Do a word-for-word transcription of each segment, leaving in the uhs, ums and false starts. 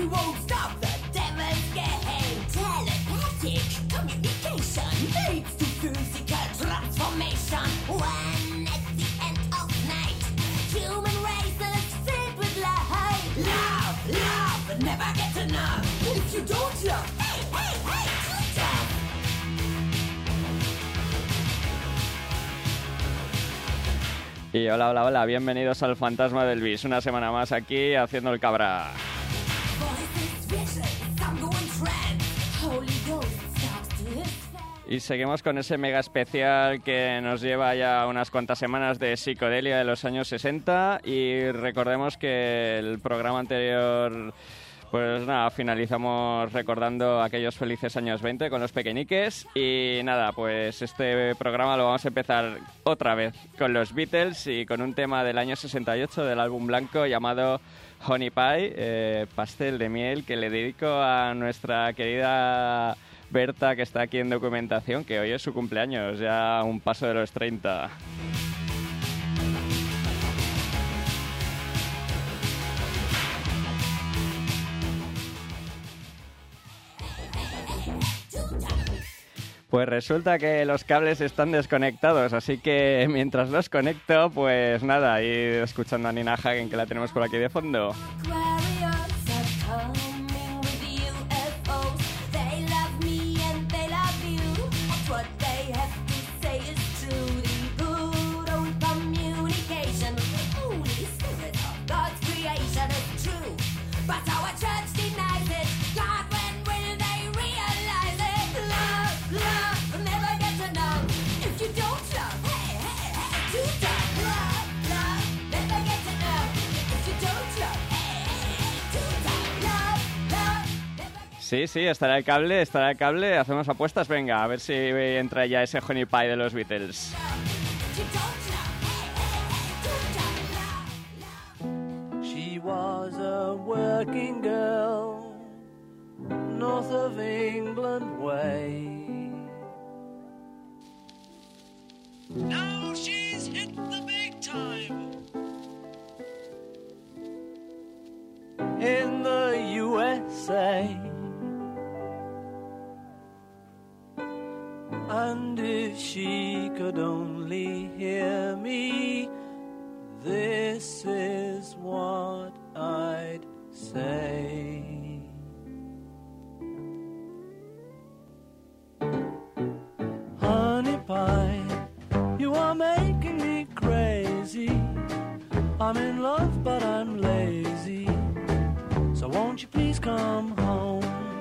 won't stop the devil's game. Telepathic communication leads to physical transformation. When at the end of night, human race is filled with light. Love, love, but never get enough. If you don't love, hey, hey, hey, too tough. Y hola, hola, hola, bienvenidos al Fantasma del Bis, una semana más aquí haciendo el cabra. Y seguimos con ese mega especial que nos lleva ya unas cuantas semanas de psicodelia de los años sesenta. Y recordemos que el programa anterior, pues nada, finalizamos recordando aquellos felices años veinte con los pequeñiques. Y nada, pues este programa lo vamos a empezar otra vez con los Beatles y con un tema del año sesenta y ocho del álbum blanco llamado Honey Pie, eh, pastel de miel, que le dedico a nuestra querida Berta, que está aquí en documentación, que hoy es su cumpleaños, ya a un paso de los treinta. Pues resulta que los cables están desconectados, así que mientras los conecto, pues nada, ir escuchando a Nina Hagen, que la tenemos por aquí de fondo. Sí, sí, estará el cable, estará el cable, hacemos apuestas, venga, a ver si entra ya ese Honey Pie de los Beatles. She was a working girl, north of England way. Now she's hit the big time in the U S A. And if she could only hear me, this is what I'd say. Honey pie, you are making me crazy. I'm in love but I'm lazy, so won't you please come home?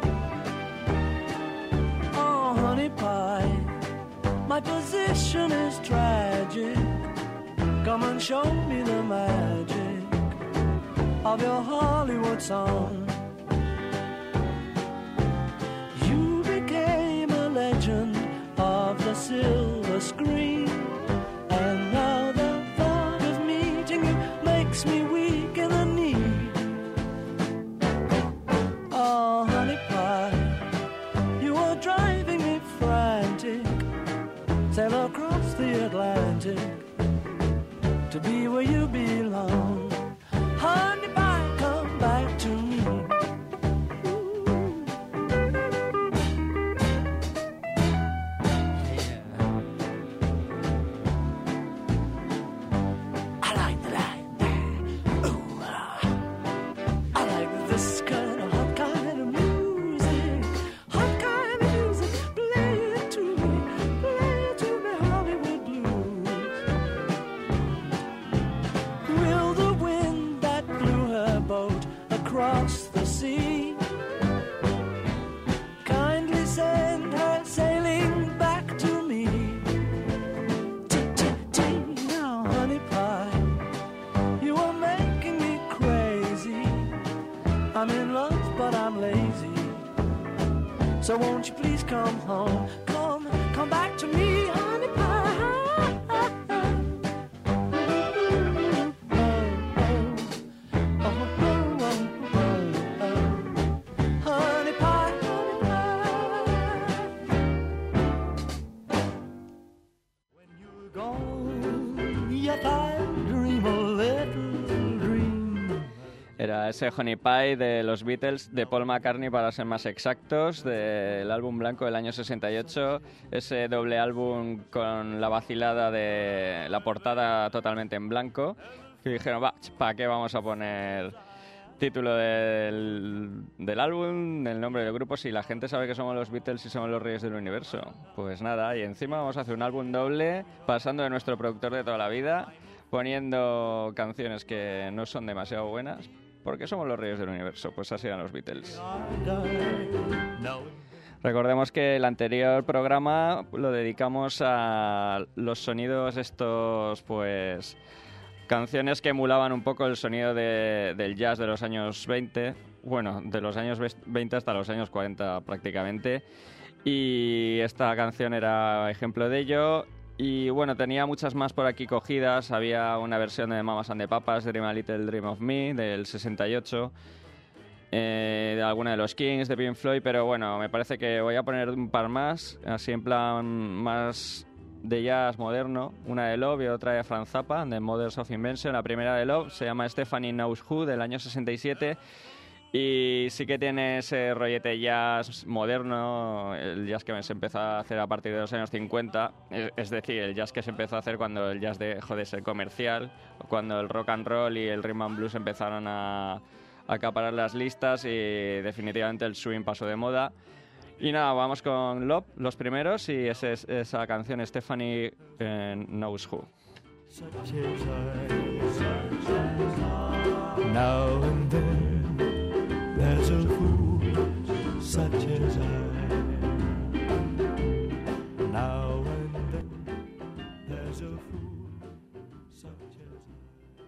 Oh, honey pie, my position is tragic. Come and show me the magic of your Hollywood song. You became a legend of the silver screen, and now the thought of meeting you makes me weak in the knee. Oh, honey pie, you are driving me frantic. Sail across the Atlantic to be where you belong. Honey pie, come back to me. Yeah. I like that, that. Ooh, I like this kind of hot kind of music. Hot kind of music. Play it to me, play it to me, Hollywood blues. Will the wind that blew her boat across the sea kindly send her sailing back to me? T-t-t, now honey pie, you are making me crazy. I'm in love but I'm lazy, so won't you please come home? Come, come back to me, honey pie. Honey pie, honey pie. When you're gone, yet I dream a little dream. Era era ese Honey Pie de los Beatles, de Paul McCartney para ser más exactos, del álbum blanco del año sesenta y ocho, ese doble álbum con la vacilada de la portada totalmente en blanco, que dijeron, va, ¿para qué vamos a poner título del, del álbum, el nombre del grupo, si la gente sabe que somos los Beatles y somos los reyes del universo? Pues nada, y encima vamos a hacer un álbum doble pasando de nuestro productor de toda la vida, poniendo canciones que no son demasiado buenas, porque somos los reyes del universo. Pues así eran los Beatles. Recordemos que el anterior programa lo dedicamos a los sonidos estos, pues, canciones que emulaban un poco el sonido de, del jazz de los años veinte, bueno, de los años veinte hasta los años cuarenta prácticamente, y esta canción era ejemplo de ello. Y bueno, tenía muchas más por aquí cogidas. Había una versión de Mamas and the Papas, Dream a Little Dream of Me, del sesenta y ocho, eh, de alguna de los Kings, de Pink Floyd, pero bueno, me parece que voy a poner un par más, así en plan más de jazz moderno. Una de Love y otra de Frank Zappa, de Mothers of Invention. La primera de Love se llama Stephanie Knows Who, del año sesenta y siete, y sí que tiene ese rollete jazz moderno, el jazz que se empezó a hacer a partir de los años cincuenta, es decir, el jazz que se empezó a hacer cuando el jazz dejó de ser comercial, cuando el rock and roll y el rhythm and blues empezaron a, a acaparar las listas y definitivamente el swing pasó de moda. Y nada, vamos con Love, los primeros, y ese, esa canción Stephanie eh, Knows Who. Now and then there's a fool such as I. Now and then there's a fool such as I.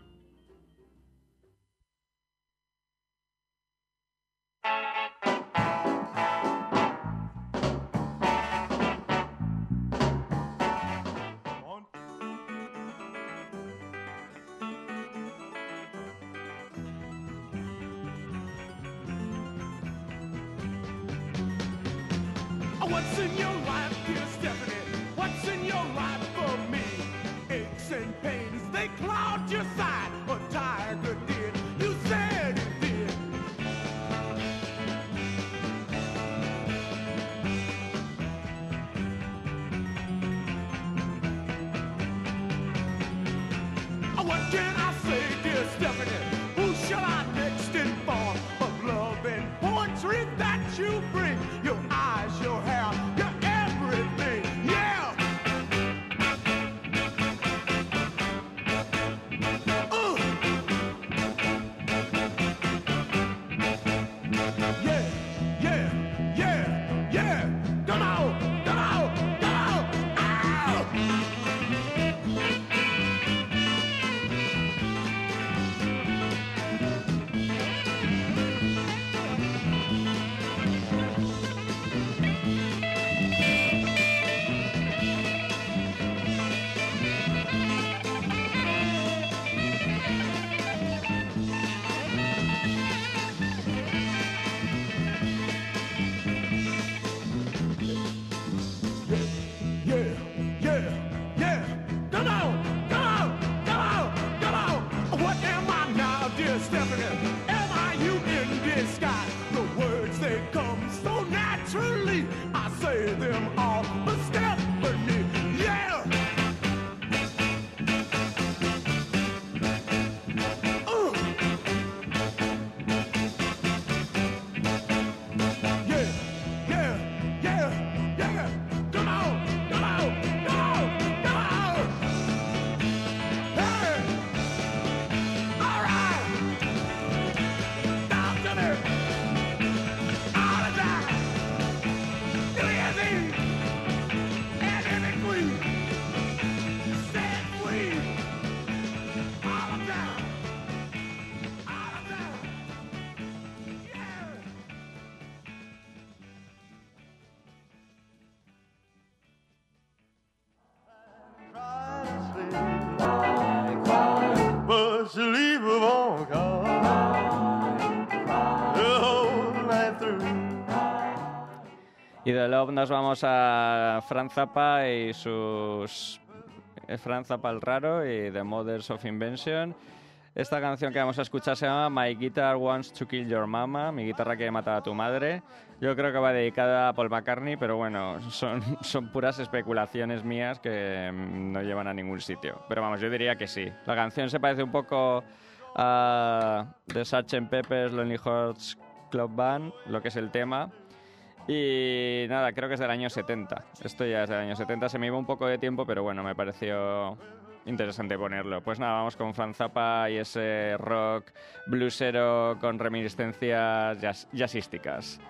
What's in your life, dear Stephanie? What's in your life for me? Aches and pains, they cloud your side. A tiger did, you said it did. What can I say, dear Stephanie? Who shall I next inform of love and poetry that you bring? Your eyes, your hair, your everything, yeah. Uh. Yeah, yeah, yeah, yeah. Come on, come on, come on. Ow. Y de Love nos vamos a Frank Zappa y sus... Frank Zappa el raro y The Mothers of Invention. Esta canción que vamos a escuchar se llama My Guitar Wants to Kill Your Mama, mi guitarra quiere matar a tu madre. Yo creo que va dedicada a Paul McCartney, pero bueno, son, son puras especulaciones mías que no llevan a ningún sitio. Pero vamos, yo diría que sí. La canción se parece un poco a The sergeant Pepper's Lonely Hearts Club Band, lo que es el tema. Y nada, creo que es del año setenta. Esto ya es del año setenta, se me iba un poco de tiempo, pero bueno, me pareció interesante ponerlo. Pues nada, vamos con Frank Zappa y ese rock bluesero con reminiscencias jazz, jazzísticas.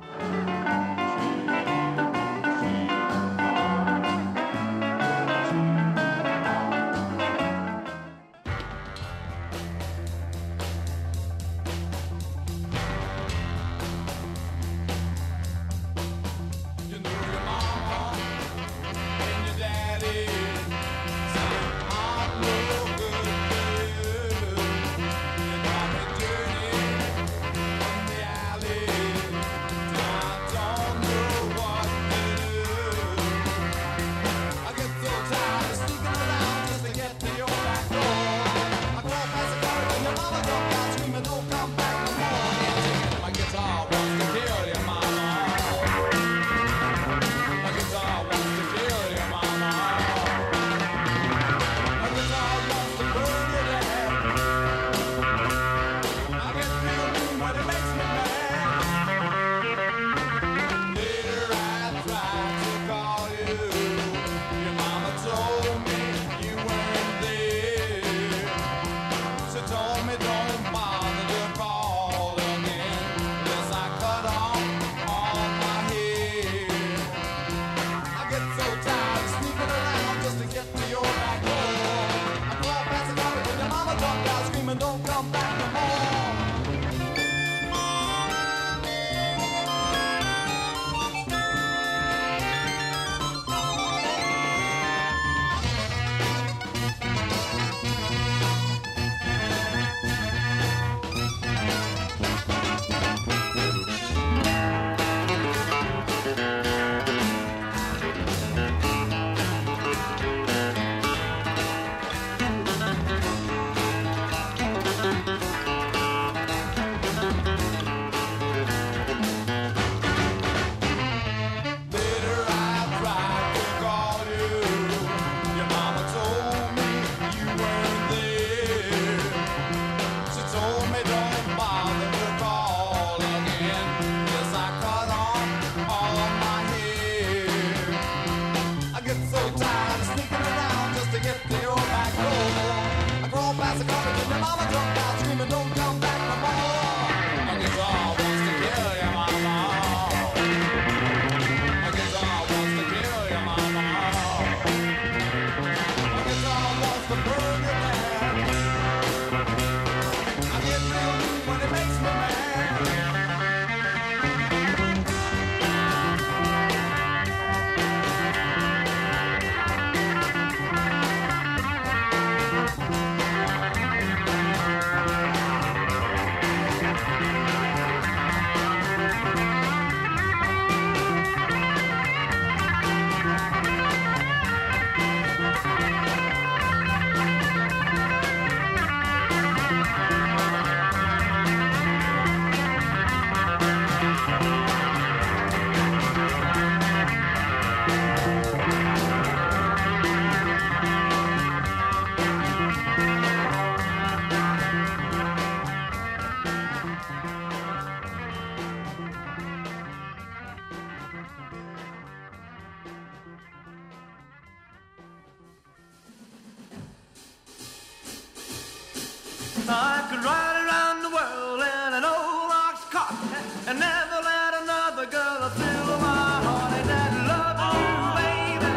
I could ride around the world in an old ox cart and never let another girl fill my heart. Ain't that love you, baby?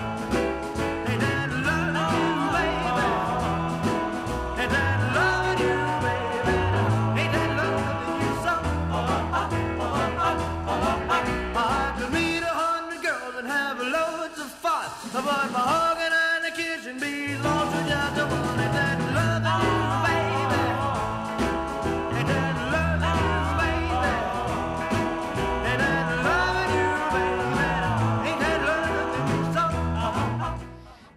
Ain't that love you, baby? Ain't that love you, baby? Ain't that love you so? I could meet a hundred girls and have loads of fun, but my hugging and the kissing be lost with just the one. Ain't that love you? Love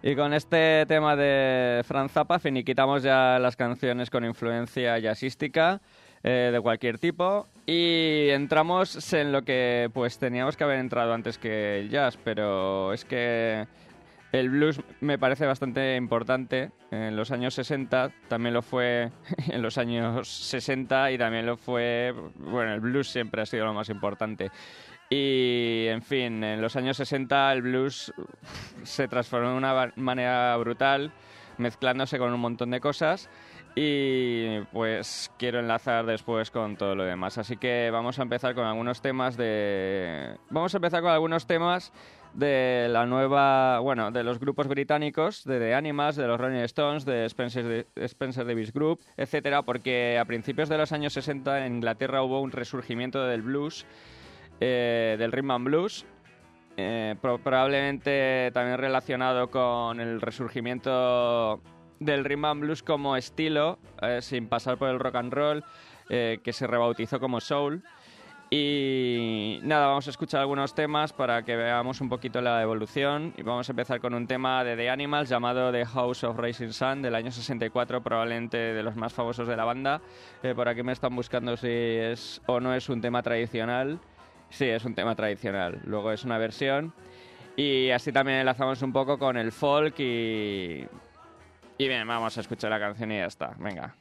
Y con este tema de Frank Zappa finiquitamos ya las canciones con influencia jazzística eh, de cualquier tipo y entramos en lo que pues teníamos que haber entrado antes que el jazz, pero es que el blues me parece bastante importante en los años sesenta, también lo fue en los años sesenta y también lo fue, bueno, el blues siempre ha sido lo más importante. Y, en fin, en los años sesenta el blues se transformó de una manera brutal, mezclándose con un montón de cosas y pues quiero enlazar después con todo lo demás. Así que vamos a empezar con algunos temas de... Vamos a empezar con algunos temas de la nueva... Bueno, de los grupos británicos, de The Animals, de los Rolling Stones, de Spencer, Spencer Davis Group, etcétera, porque a principios de los años sesenta en Inglaterra hubo un resurgimiento del blues, Eh, del rhythm and blues, eh, pro- probablemente también relacionado con el resurgimiento del rhythm and blues como estilo, eh, sin pasar por el rock and roll, eh, que se rebautizó como soul. Y nada, vamos a escuchar algunos temas para que veamos un poquito la evolución y vamos a empezar con un tema de The Animals llamado The House of Rising Sun del año sesenta y cuatro, probablemente de los más famosos de la banda. Eh, por aquí me están buscando si es o no es un tema tradicional. Sí, es un tema tradicional, luego es una versión y así también enlazamos un poco con el folk y... Y bien, vamos a escuchar la canción y ya está, venga.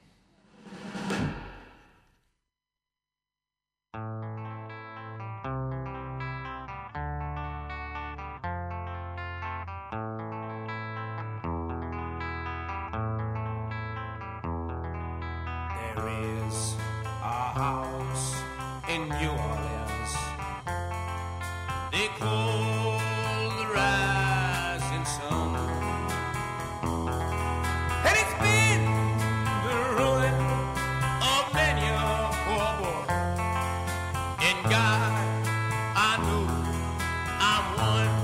There is a house in New Orleans they call the rising sun, and it's been the ruin of many a poor boy. And God, I know I'm one.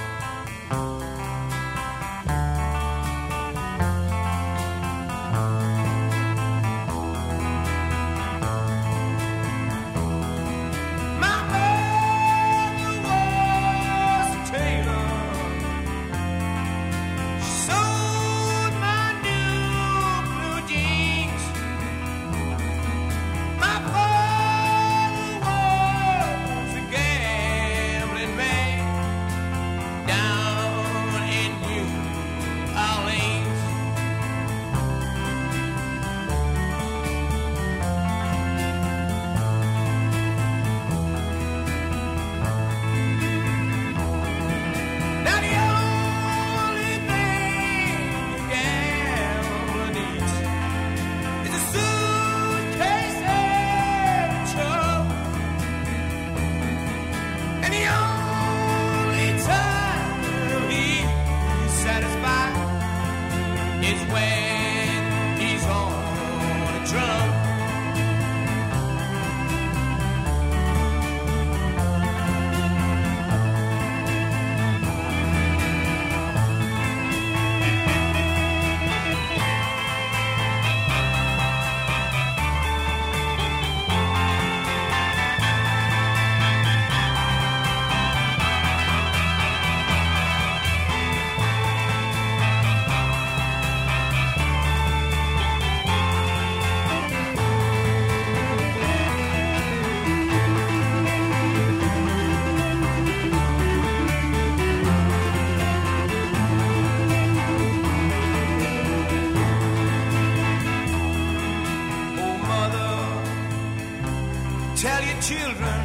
Children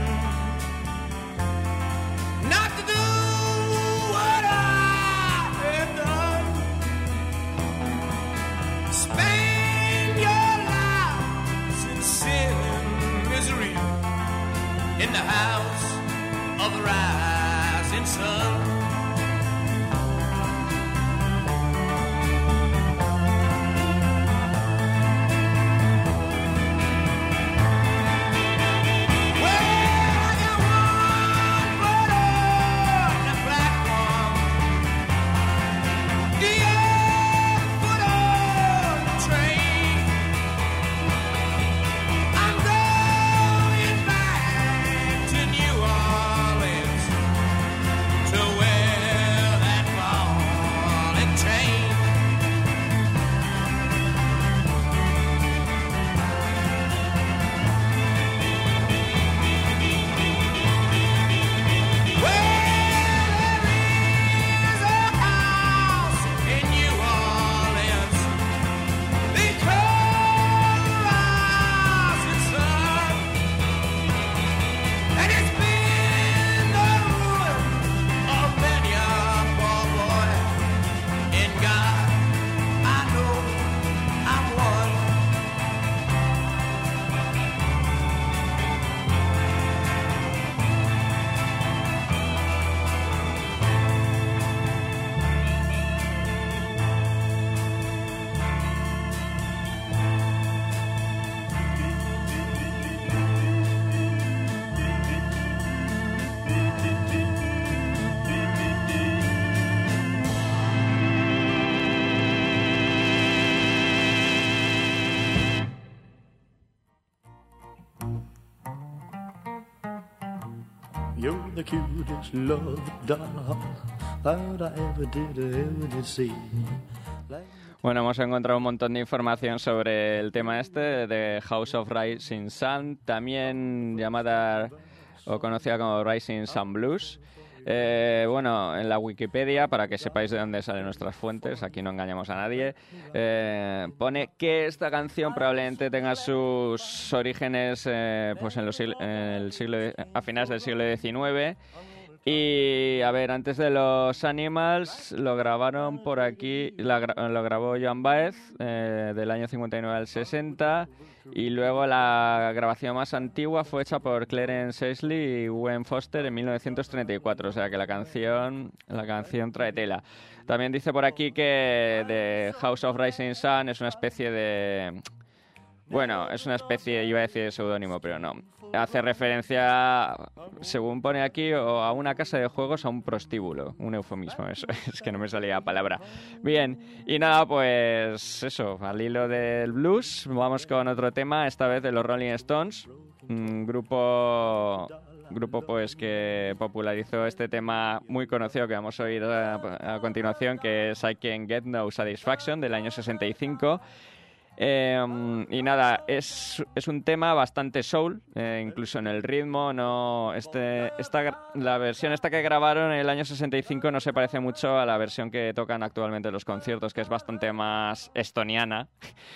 not to do what I have done. Spend your lives in sin and misery in the house of the rising sun. Where You're the cutest love doll that I ever did, ever did see. Bueno, hemos encontrado un montón de información sobre el tema este de House of Rising Sun, también llamada o conocida como Rising Sun Blues. Eh, bueno, en la Wikipedia, para que sepáis de dónde salen nuestras fuentes, aquí no engañamos a nadie, eh, pone que esta canción probablemente tenga sus orígenes eh, pues en, los, en el siglo, a finales del siglo diecinueve. Y, a ver, antes de los Animals lo grabaron por aquí, la, lo grabó Joan Baez eh, del año cincuenta y nueve al sesenta, y luego la grabación más antigua fue hecha por Clarence Aisley y Gwen Foster en mil novecientos treinta y cuatro, o sea que la canción, la canción trae tela. También dice por aquí que The House of Rising Sun es una especie de... Bueno, es una especie, iba a decir de seudónimo, pero no. Hace referencia, según pone aquí, o a una casa de juegos, a un prostíbulo. Un eufemismo, eso. Es que no me salía la palabra. Bien, y nada, pues eso, al hilo del blues, vamos con otro tema, esta vez de los Rolling Stones. Un grupo... grupo pues que popularizó este tema muy conocido que vamos a oír a, a continuación, que es I Can't Get No Satisfaction, del año sesenta y cinco. Eh, y nada, es, es un tema bastante soul, eh, incluso en el ritmo. No, este, esta, la versión esta que grabaron en el año sesenta y cinco no se parece mucho a la versión que tocan actualmente en los conciertos, que es bastante más estoniana.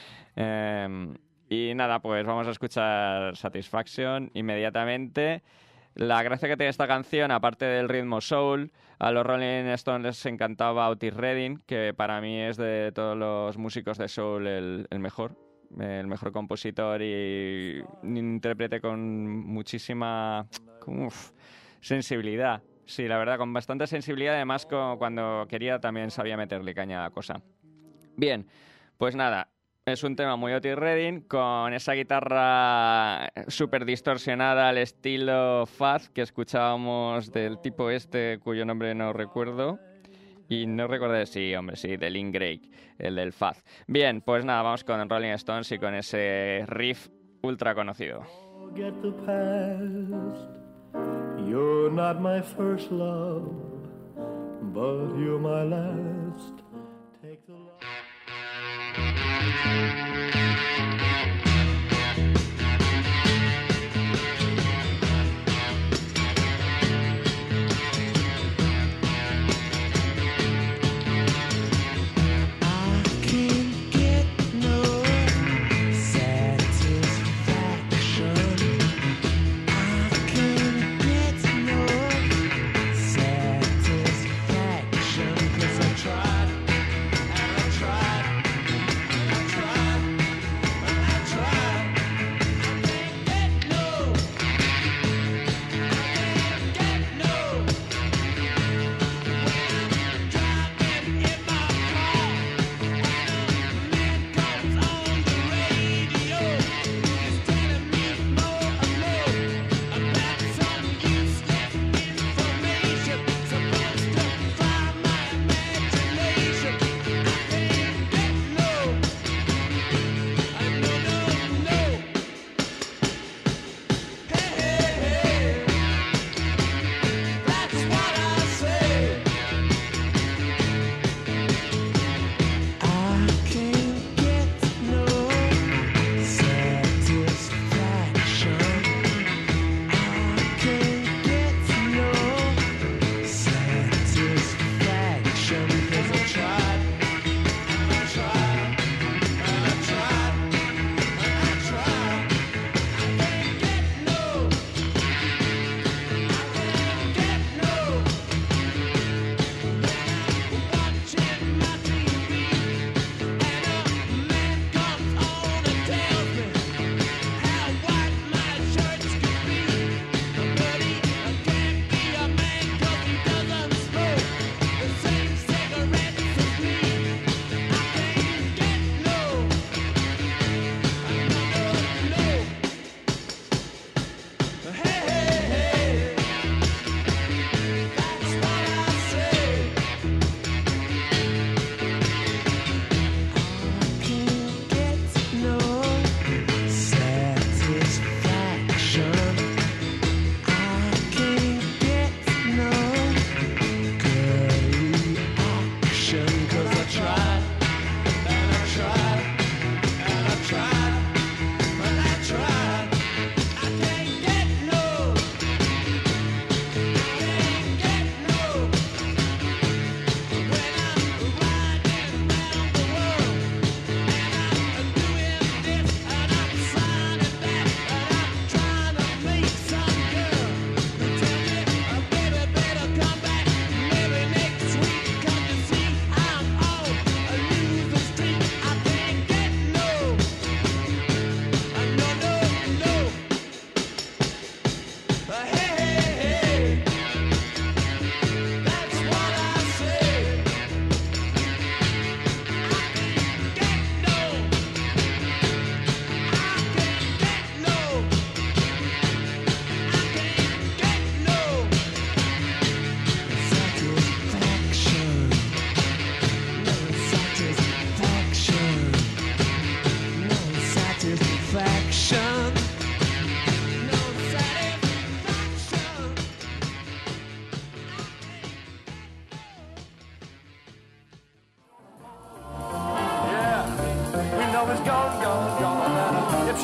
eh, y nada, pues vamos a escuchar Satisfaction inmediatamente. La gracia que tiene esta canción, aparte del ritmo soul, a los Rolling Stones les encantaba Otis Redding, que para mí es de todos los músicos de soul el, el mejor, el mejor compositor y un intérprete con muchísima uf, sensibilidad. Sí, la verdad, con bastante sensibilidad, además con, cuando quería también sabía meterle caña a la cosa. Bien, pues nada. Es un tema muy Otis Redding, con esa guitarra súper distorsionada al estilo Fuzz que escuchábamos del tipo este, cuyo nombre no recuerdo. Y no recuerdo, sí, hombre, sí, de Lynn Drake, el del Fuzz. Bien, pues nada, vamos con Rolling Stones y con ese riff ultra conocido. Forget the past. You're not my first love, but you're my last. Take the love. Tried, and I tried, and I tried.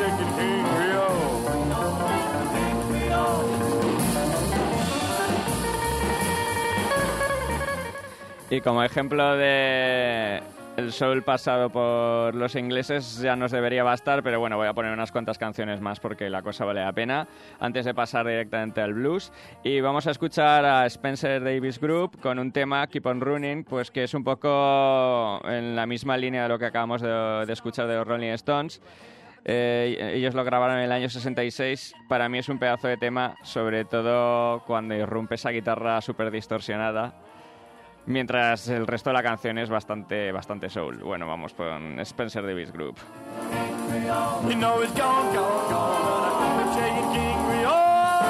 chicken King Creole. Y como ejemplo de el soul pasado por los ingleses ya nos debería bastar, pero bueno, voy a poner unas cuantas canciones más porque la cosa vale la pena antes de pasar directamente al blues. Y vamos a escuchar a Spencer Davis Group con un tema, Keep on Running, pues que es un poco en la misma línea de lo que acabamos de, de escuchar de los Rolling Stones. Eh, ellos lo grabaron en el año sesenta y seis. Para mí es un pedazo de tema, sobre todo cuando irrumpe esa guitarra súper distorsionada, mientras el resto de la canción es bastante, bastante soul. Bueno, vamos con Spencer Davis Group. You know it's gone, gone, gone. I'm chicken King Creole.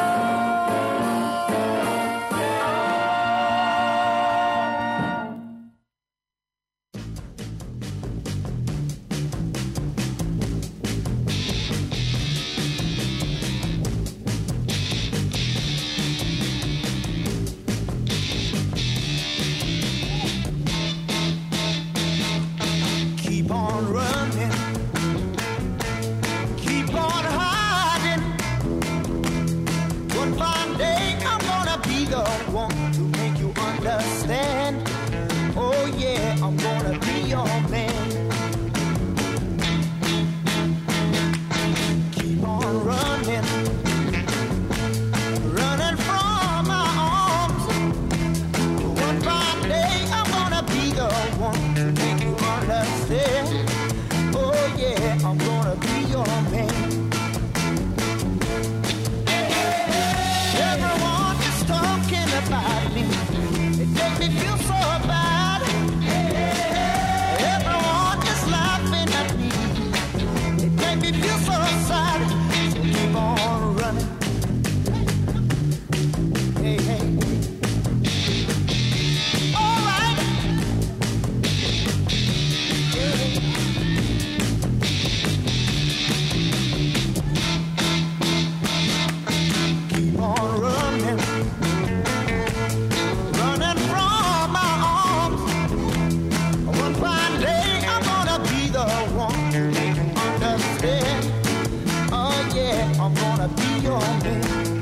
Keep on running, keep on hiding. One fine day I'm gonna be the one to make you understand. Oh yeah, I'm gonna be your man. Keep on running, running from my arms. One fine day I'm gonna be the one to make you understand. Oh yeah, I'm gonna be your man. Everyone is talking about me. It makes me feel so bad. Everyone is laughing at me. It makes me feel so sad. So keep on running. Hey, hey. All right. Keep on running, running from my arms. One fine day I'm gonna be the one to make you understand. Oh yeah, I'm gonna be your man.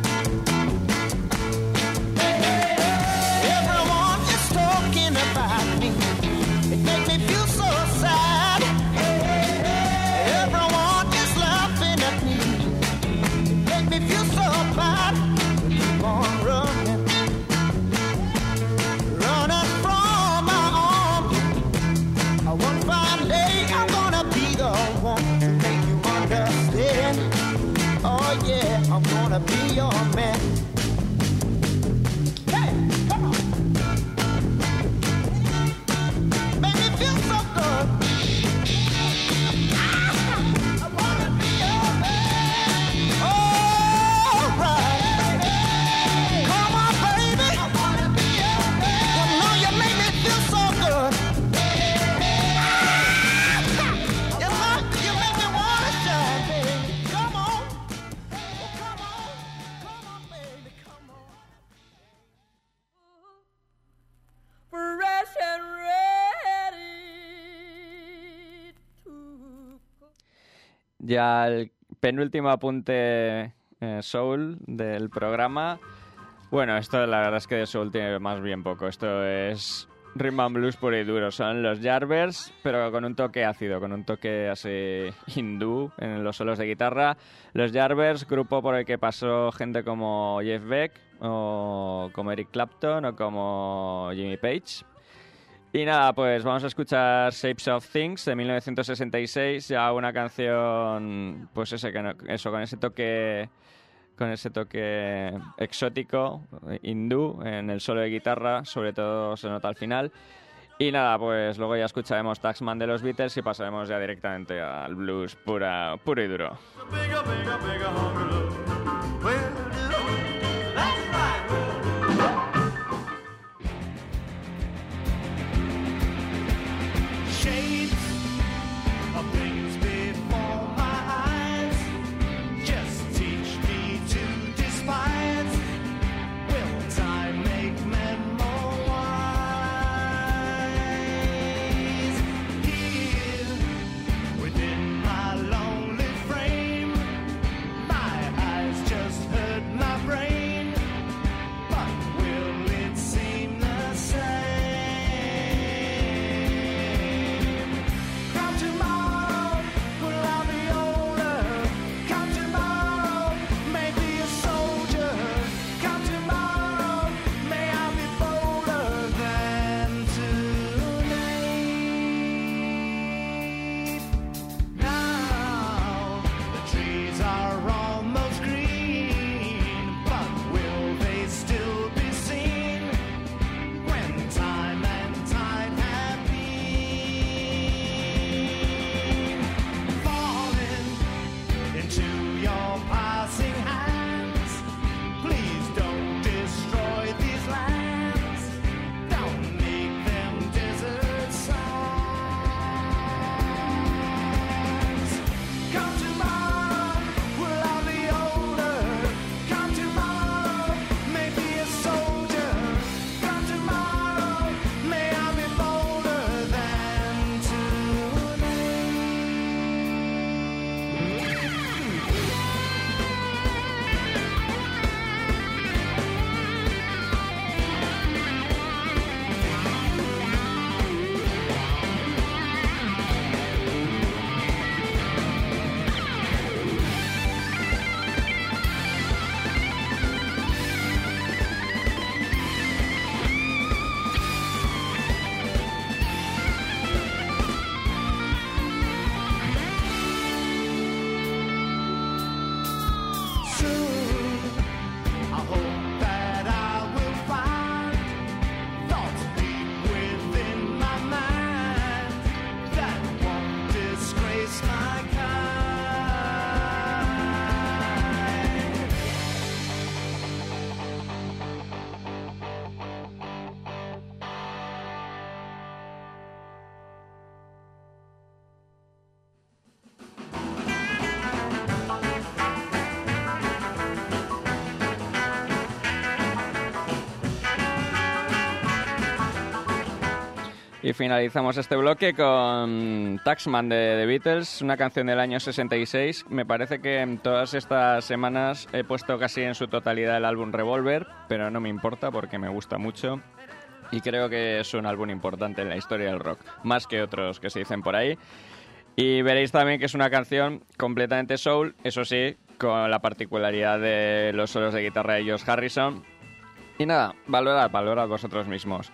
Everyone is talking about me. It makes me feel so sad. Everyone is laughing at me. It makes me feel so bad. So keep on running, running from my arms. One fine day I'm gonna be the one to make you understand. Oh yeah, I'm gonna be your man. Hey, come on. Make me feel so good. I wanna be your man. All right. Come on, baby. I wanna be your man. You know you make me feel so good. You know you make me wanna shine, baby. Come on. Oh, come on. Come on, baby. Come on. Fresh and ready to go. Ya el penúltimo apunte eh, soul del programa. Bueno, esto la verdad es que de soul tiene más bien poco. Esto es rhythm and blues puro y duro. Son los Yardbirds, pero con un toque ácido, con un toque así hindú en los solos de guitarra. Los Yardbirds, grupo por el que pasó gente como Jeff Beck, o como Eric Clapton, o como Jimmy Page. Y nada, pues vamos a escuchar Shapes of Things de mil novecientos sesenta y seis, ya una canción, pues ese, que no- eso, con ese toque, con ese toque exótico, hindú, en el solo de guitarra, sobre todo se nota al final. Y nada, pues luego ya escucharemos Taxman de los Beatles y pasaremos ya directamente al blues pura, puro y duro. Bigger, bigger, bigger, hungry love. Well, that's right. Shapes of things before my eyes just teach me to despise. Will time make men more wise? Here within my lonely frame, Y finalizamos este bloque con Taxman de The Beatles, una canción del año sesenta y seis. Me parece que en todas estas semanas he puesto casi en su totalidad el álbum Revolver, pero no me importa porque me gusta mucho y creo que es un álbum importante en la historia del rock, más que otros que se dicen por ahí. Y veréis también que es una canción completamente soul, eso sí, con la particularidad de los solos de guitarra de George Harrison. Y nada, valorad, valorad vosotros mismos.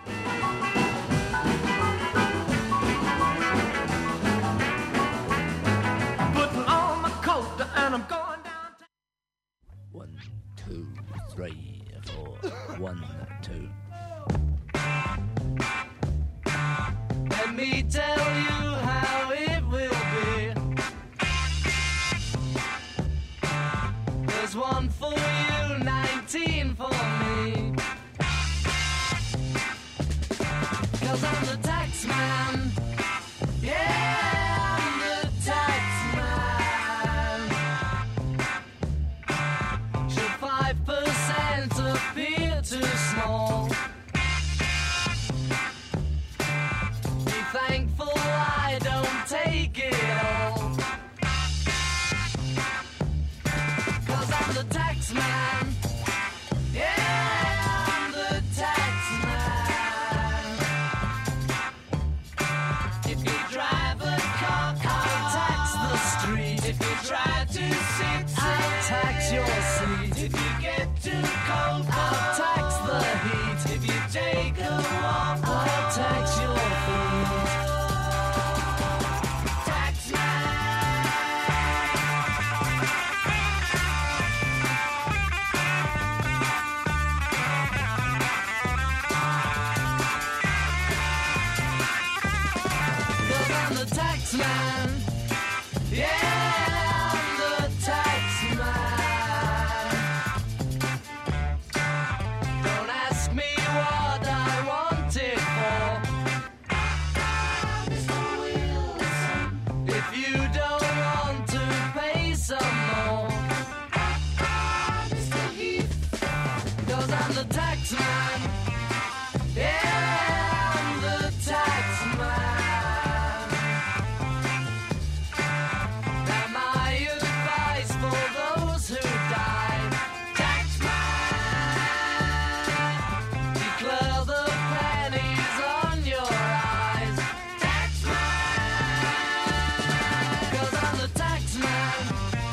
One, two, three, four. One, two. Let me tell you how it will be. There's one for you, nineteen for me. 'Cause I'm the tax man. Yeah, I'm the tax man. Should five percent appear too small? Be thankful I don't take it all. 'Cause I'm the tax man. Yeah, I'm the tax man. If you drive a car, I'll tax the street. If you try to sit, I'll tax your seat. If you get too cold, I'll tax the heat. If you take a walk, I'll tax your feet. Tax man. Cause I'm the tax man. Yeah, I'm the tax man. Don't ask me what I want it for. If you don't want to pay some more. Cause I'm the tax man. Yeah, I'm the tax man. And my advice for those who die, tax man, declare the pennies on your eyes, tax man. Cause I'm the tax man.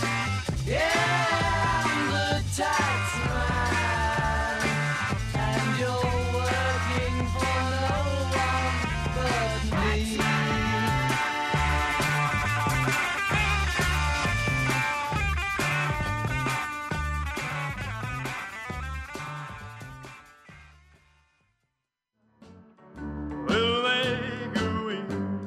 Yeah, I'm the tax man. And you're working for no one but me. Well, they go in.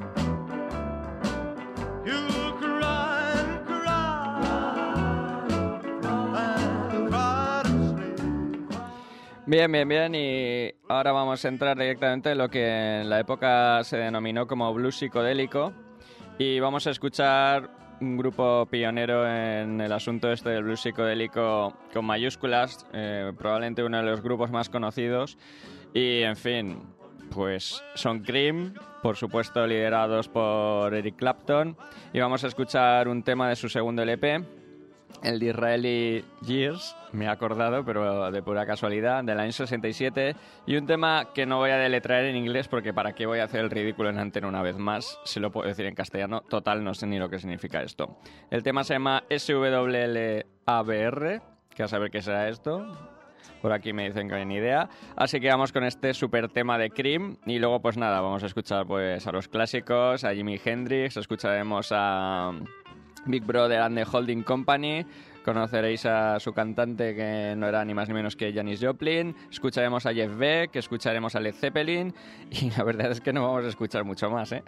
You'll cry and cry and cry to sleep. Bien, bien, bien, y ahora vamos a entrar directamente en lo que en la época se denominó como blues psicodélico y vamos a escuchar un grupo pionero en el asunto este del blues psicodélico con mayúsculas, eh, probablemente uno de los grupos más conocidos y, en fin, pues son Cream, por supuesto liderados por Eric Clapton, y vamos a escuchar un tema de su segundo L P, el Disraeli Years, me he acordado, pero de pura casualidad, del año sesenta y siete, y un tema que no voy a deletrear en inglés porque para qué voy a hacer el ridículo en antena una vez más, si lo puedo decir en castellano, total, no sé ni lo que significa esto. El tema se llama S W L A B R, que a saber qué será esto, por aquí me dicen que no hay ni idea, así que vamos con este super tema de Cream, y luego pues nada, vamos a escuchar pues a los clásicos, a Jimi Hendrix, escucharemos a Big Brother and the Holding Company, conoceréis a su cantante que no era ni más ni menos que Janis Joplin, escucharemos a Jeff Beck, escucharemos a Led Zeppelin y la verdad es que no vamos a escuchar mucho más, ¿eh?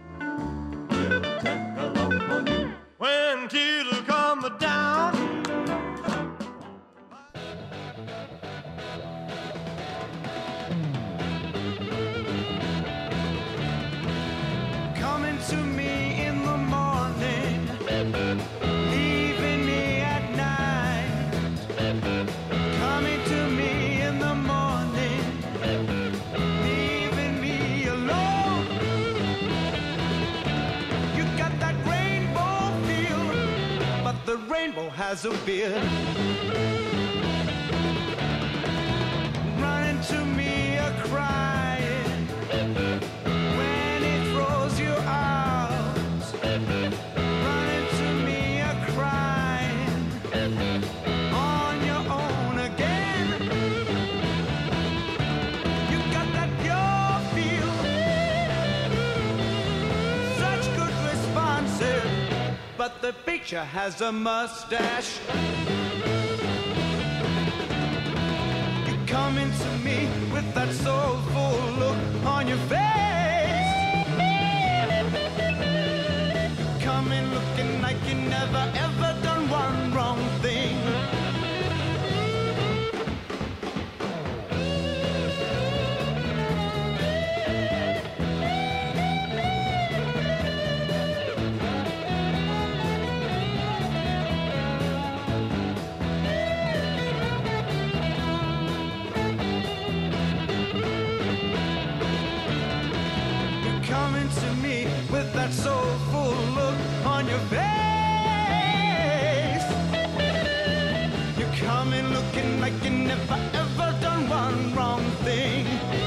When tears come down. Coming to me in the morning, leaving me at night. Coming to me in the morning, leaving me alone. has a beard. Running to me a crying when he throws you out. Running to me a crying on your own again. You got that pure feel, such good responses, but the picture has a mustache. You come into me with that soulful look on your face. You come in looking like you never ever done one wrong thing. Coming to me with that soulful look on your face. You're coming looking like you never ever done one wrong thing.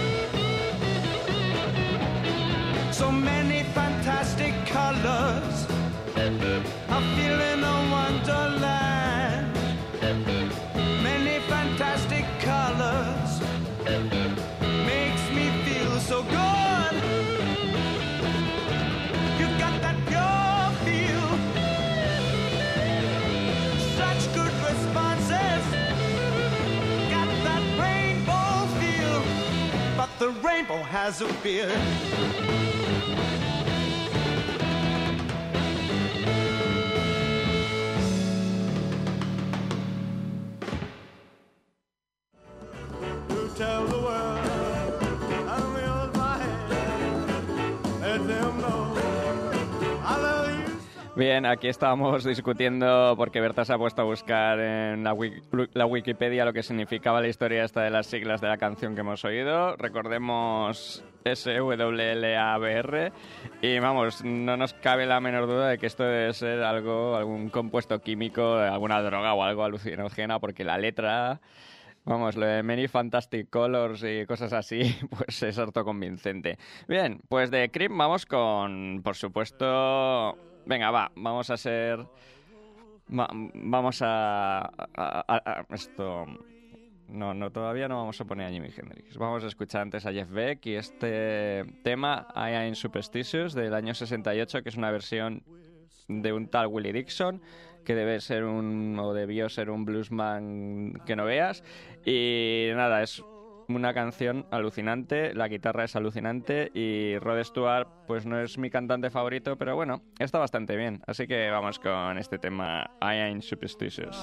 So many fantastic colors, I feel in a wonderland. Many fantastic colors makes me feel so good. The rainbow has a beard. To tell the world I'm real fine. Let them know I love you. Bien, aquí estábamos discutiendo porque Berta se ha puesto a buscar en la, wiki, la Wikipedia lo que significaba la historia esta de las siglas de la canción que hemos oído. Recordemos S W L A B R y vamos, no nos cabe la menor duda de que esto debe ser algo, algún compuesto químico, alguna droga o algo alucinógena, porque la letra, vamos, lo de Many Fantastic Colors y cosas así, pues es harto convincente. Bien, pues de Cream vamos con, por supuesto... Venga, va, vamos a ser... Va, vamos a, a, a, a... Esto... No, no, todavía no vamos a poner a Jimi Hendrix. Vamos a escuchar antes a Jeff Beck y este tema, I Ain't Superstitious, del año sesenta y ocho, que es una versión de un tal Willie Dixon, que debe ser un... o debió ser un bluesman que no veas. Y nada, es... una canción alucinante, la guitarra es alucinante y Rod Stewart pues no es mi cantante favorito, pero bueno, está bastante bien. Así que vamos con este tema, I Ain't Superstitious.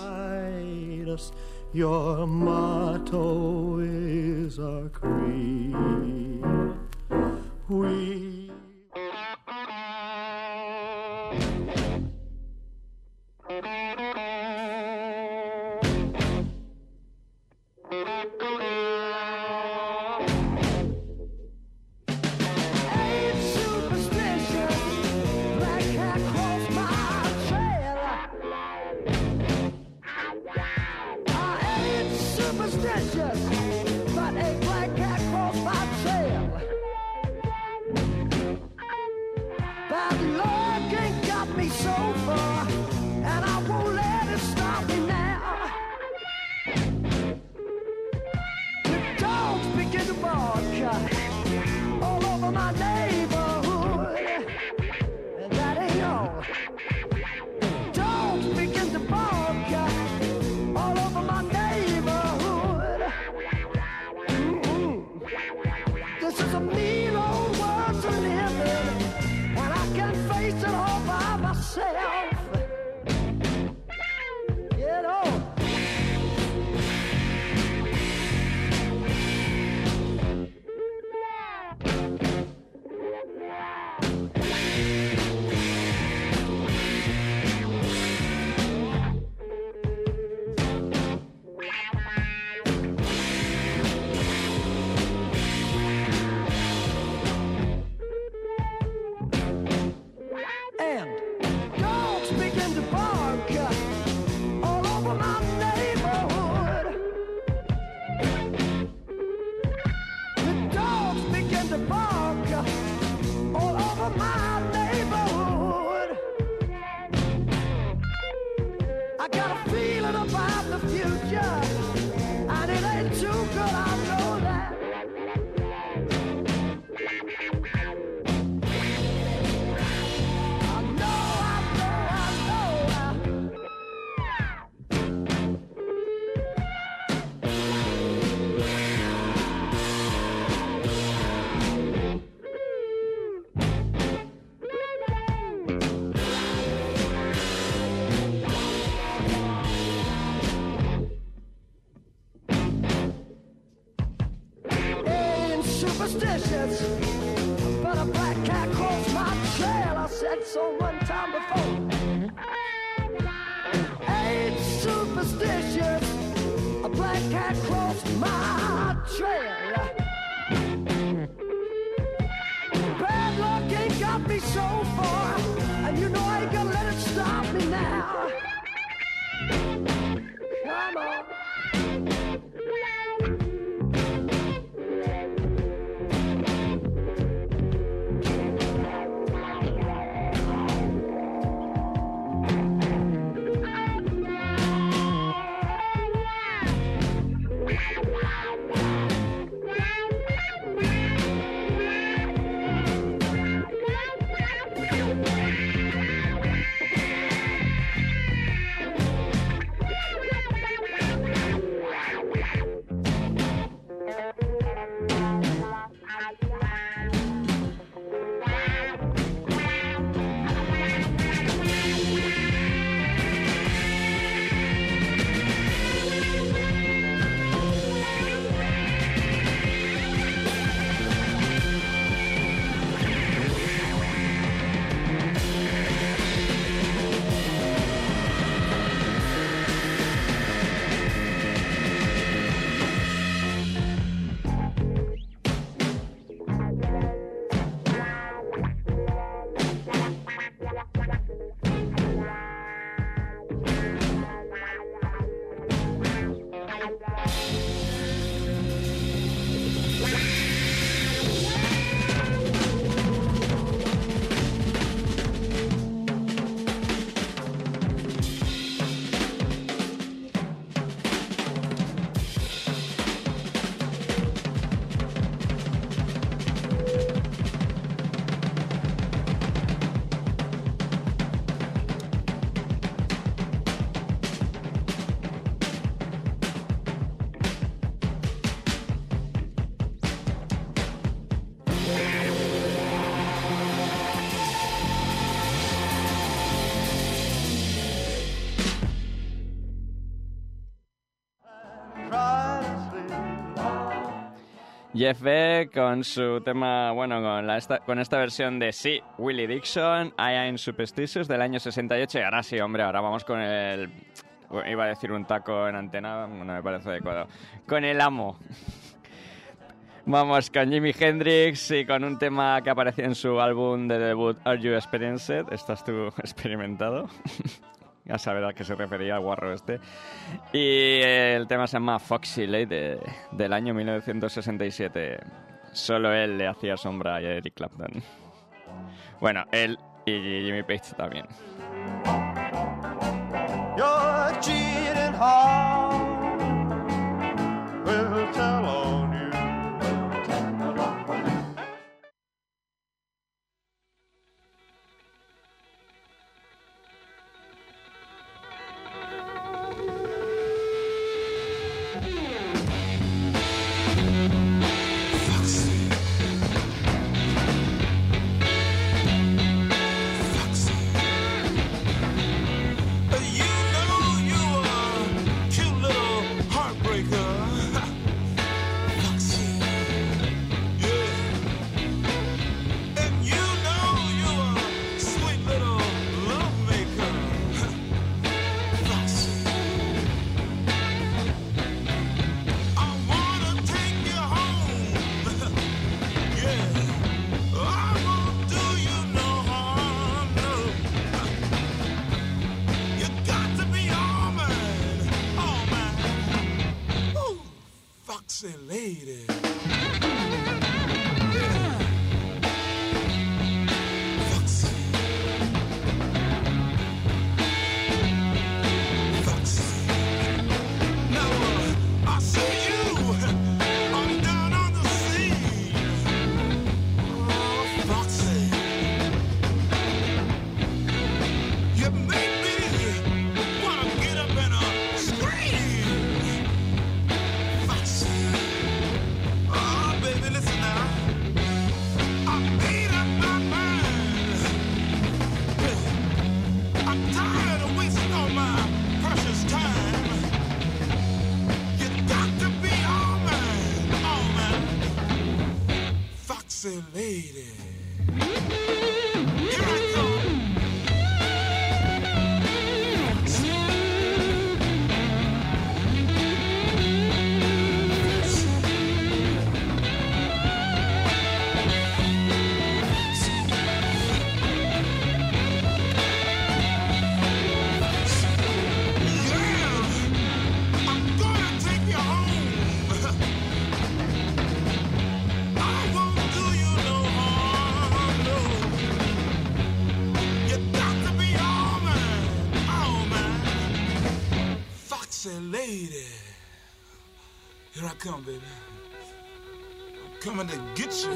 Your motto is a creed. We but a black cat crossed my trail. Bad luck ain't got me so far, and I won't let it stop me now. The dogs begin to bark all over my neighborhood, and that ain't all. Dogs begin to bark all over my neighborhood. superstitious, but a black cat crossed my trail. I said so one time before. Ain't superstitious, a black cat crossed my trail. Bad luck ain't got me so far, and you know I ain't gonna let it stop me now. Come on. Jeff Beck con su tema, bueno, con, la esta, con esta versión de Sí, Willie Dixon, I Am Superstitious del año sesenta y ocho. Y ahora sí, hombre, ahora vamos con el... Iba a decir un taco en antena, no me parece adecuado. Con el amo. Vamos con Jimi Hendrix y con un tema que apareció en su álbum de debut, Are You Experienced? ¿Estás tú experimentado? Ya sabes a qué se refería el guarro este. Y el tema se llama Foxy Lady, del año mil novecientos sesenta y siete. Solo él le hacía sombra a Eric Clapton. Bueno, él y Jimmy Page también. You're cheating hard. We'll tell on you. Lady. Foxy. Foxy lady. Here I come. Lady, here I come, baby. I'm coming to get you.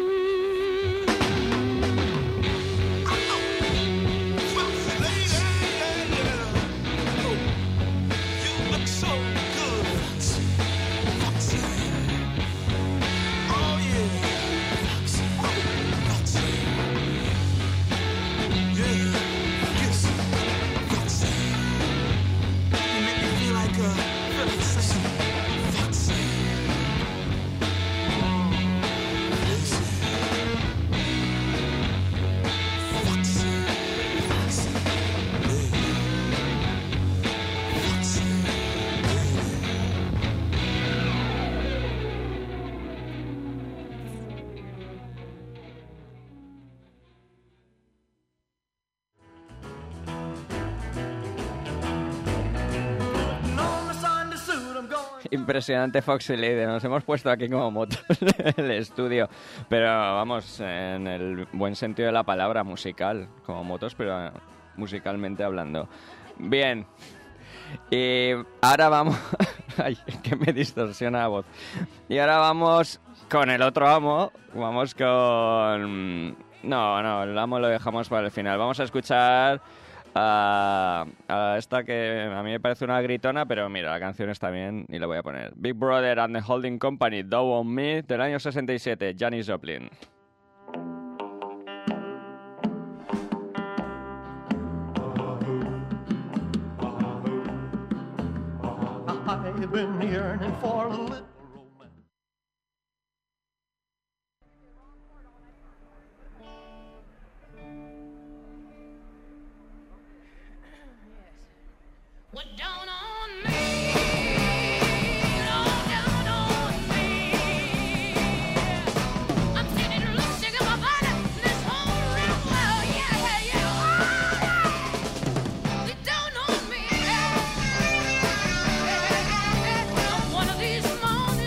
Impresionante Foxy Lady, nos hemos puesto aquí como motos en el estudio, pero vamos, en el buen sentido de la palabra, musical, como motos, pero musicalmente hablando. Bien, y ahora vamos... Ay, que me distorsiona la voz. Y ahora vamos con el otro amo, vamos con... No, no, el amo lo dejamos para el final. Vamos a escuchar... A, a esta que a mí me parece una gritona, pero mira, la canción está bien y la voy a poner. Big Brother and the Holding Company, Down on Me, del año sesenta y siete, Janis Joplin. I've been yearning for a little Well, down on me, oh, down on me. I'm sitting and looking at my body, this whole round world, yeah, yeah, oh, get down on me. On one of these mornings,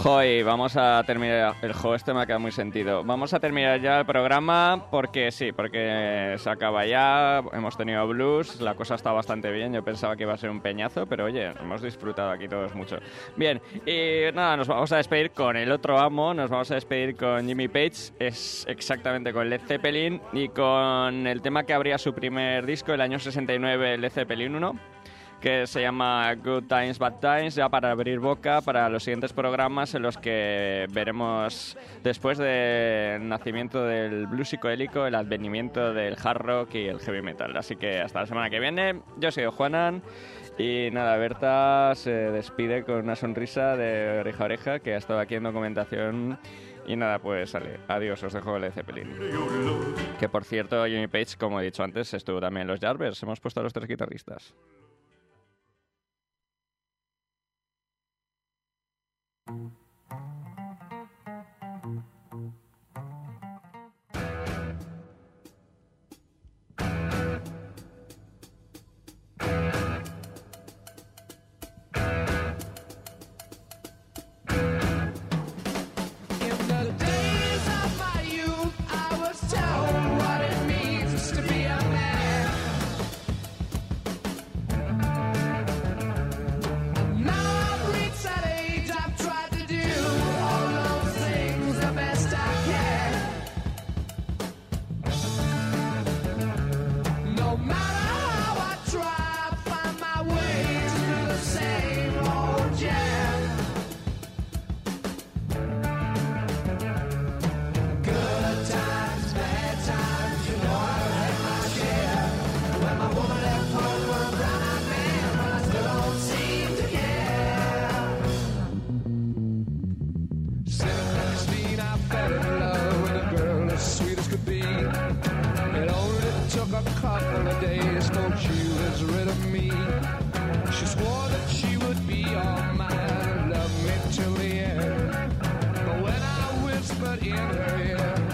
Joy, vamos a terminar. El juego este me ha quedado muy sentido. Vamos a terminar ya el programa porque sí, porque se acaba ya. Hemos tenido blues, la cosa está bastante bien. Yo pensaba que iba a ser un peñazo, pero oye, hemos disfrutado aquí todos mucho. Bien, y nada, nos vamos a despedir con el otro amo. Nos vamos a despedir con Jimmy Page, es exactamente con Led Zeppelin y con el tema que abría su primer disco, el año sesenta y nueve, Led Zeppelin uno. Que se llama Good Times, Bad Times, ya para abrir boca para los siguientes programas en los que veremos después del nacimiento del blues psicodélico, el advenimiento del hard rock y el heavy metal. Así que hasta la semana que viene. Yo soy Juanan y nada, Berta se despide con una sonrisa de oreja a oreja, que ha estado aquí en documentación. Y nada, pues sale. Adiós, os dejo el Zeppelin. Que por cierto, Jimmy Page, como he dicho antes, estuvo también en los Yardbirds. Hemos puesto a los tres guitarristas. A couple of days before she was rid of me. She swore that she would be all mine and love me till the end. But when I whispered in her ear,